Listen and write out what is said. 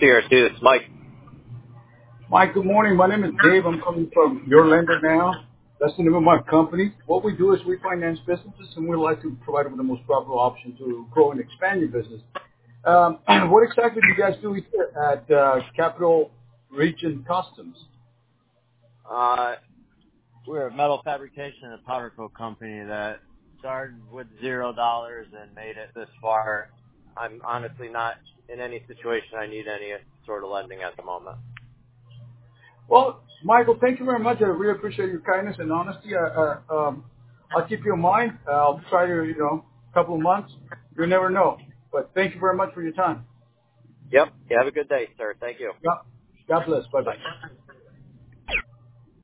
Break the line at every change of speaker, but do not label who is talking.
CRC. It's Mike.
Mike, good morning. My name is Dave. I'm coming from Your Lender Now. That's the name of my company. What we do is we finance businesses, and we like to provide them with the most profitable option to grow and expand your business. What exactly do you guys do here at Capital Region Customs?
We're a metal fabrication and powder coat company that started with $0 and made it this far. I'm honestly not in any situation I need any sort of lending at the moment.
Well, Michael, thank you very much. I really appreciate your kindness and honesty. I'll keep you in mind. I'll try to, a couple of months. You never know. But thank you very much for your time.
Yep. You have a good day, sir. Thank you.
God bless. Bye-bye.
Bye.